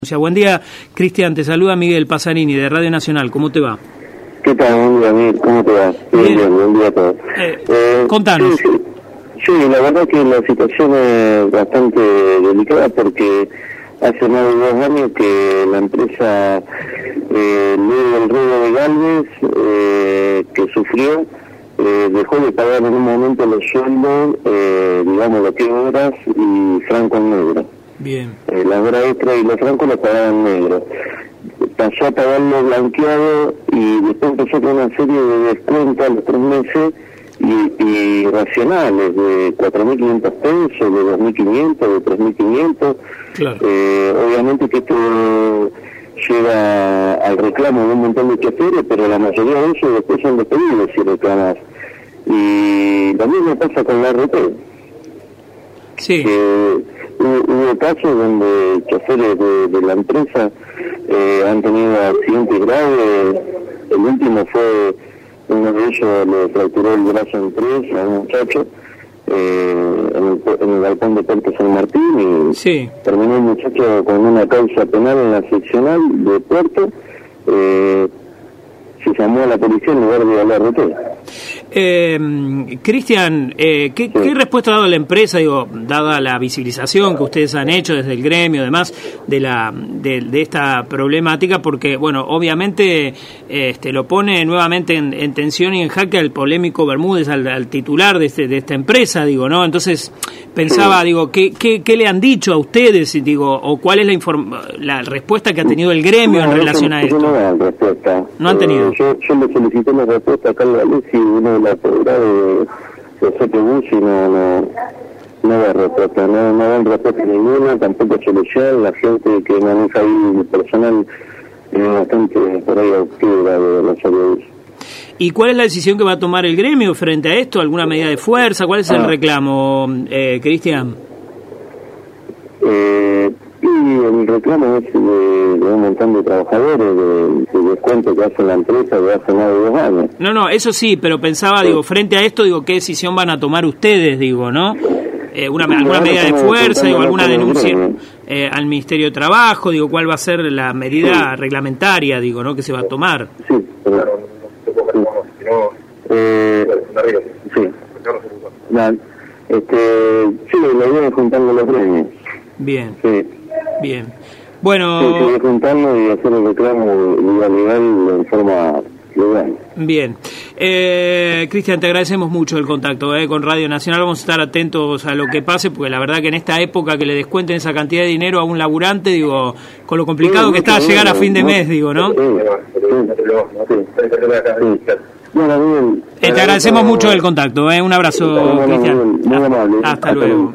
Buen día, Cristian, te saluda Miguel Pasarini de Radio Nacional, ¿cómo te va? ¿Qué tal? Buen día, Miguel, ¿cómo te va? Bien, buen día a todos. Contanos. Sí, la verdad que la situación es bastante delicada porque hace más de 2 años que la empresa, luego del robo de Galvez, que sufrió, dejó de pagar en un momento los sueldos, digamos, lo que es horas y franco en negro. Bien. Las horas extra y los francos los pagaban negro. Pasó a pagarlo blanqueado y después empezó con una serie de descuentos a los 3 meses y racionales de 4.500 pesos, de 2.500, de 3.500. Claro. Obviamente que esto lleva al reclamo de un montón de choferes, pero la mayoría de ellos después son despedidos si reclamas. Y lo mismo pasa con la RT. Sí. Hubo casos donde choferes de la empresa han tenido accidentes graves. El último fue, uno de ellos le fracturó el brazo en 3 a un muchacho en el galpón de Puerto San Martín y sí. Terminó el muchacho con una causa penal en la seccional de Puerto. Se llamó a la policía en lugar de a la RT. Cristian, ¿qué respuesta ha dado la empresa, digo, dada la visibilización que ustedes han hecho desde el gremio, además de esta problemática? Porque, bueno, obviamente lo pone nuevamente en tensión y en jaque al polémico Bermúdez, al titular de esta empresa, digo, ¿no? Entonces pensaba, digo, ¿qué le han dicho a ustedes, digo, o cuál es la respuesta que ha tenido el gremio en relación a esto? No dan respuesta. ¿No han tenido? Yo le solicité la respuesta a Carlos Alessi, uno de la apoderados de CPBUS, y no da respuesta, no dan respuesta ninguna, tampoco solución. La gente que maneja ahí el personal es bastante por ahí octubre de los servicios. ¿Y cuál es la decisión que va a tomar el gremio frente a esto? ¿Alguna medida de fuerza? ¿Cuál es el reclamo, Cristian? Y el reclamo es de un montón de trabajadores, de descuento que hace la empresa de hace más de 2 años. No, eso sí, pero pensaba, digo, frente a esto, digo, ¿qué decisión van a tomar ustedes, digo, no? ¿Alguna medida de fuerza, digo, alguna denuncia al Ministerio de Trabajo, digo, cuál va a ser la medida reglamentaria, digo, ¿no?, que se va a tomar? Sí, sí, la idea es juntando los premios. Bien. Sí. Bien. Bueno. Sí, juntarnos y hacer el reclamo legal en forma legal. Bien. Cristian, te agradecemos mucho el contacto con Radio Nacional. Vamos a estar atentos a lo que pase, porque la verdad que en esta época que le descuenten esa cantidad de dinero a un laburante, digo, con lo complicado que está llegar a fin de mes, digo, ¿no? Bueno, bien. Te agradecemos mucho el contacto. Un abrazo, Cristian. Muy amable. Hasta luego.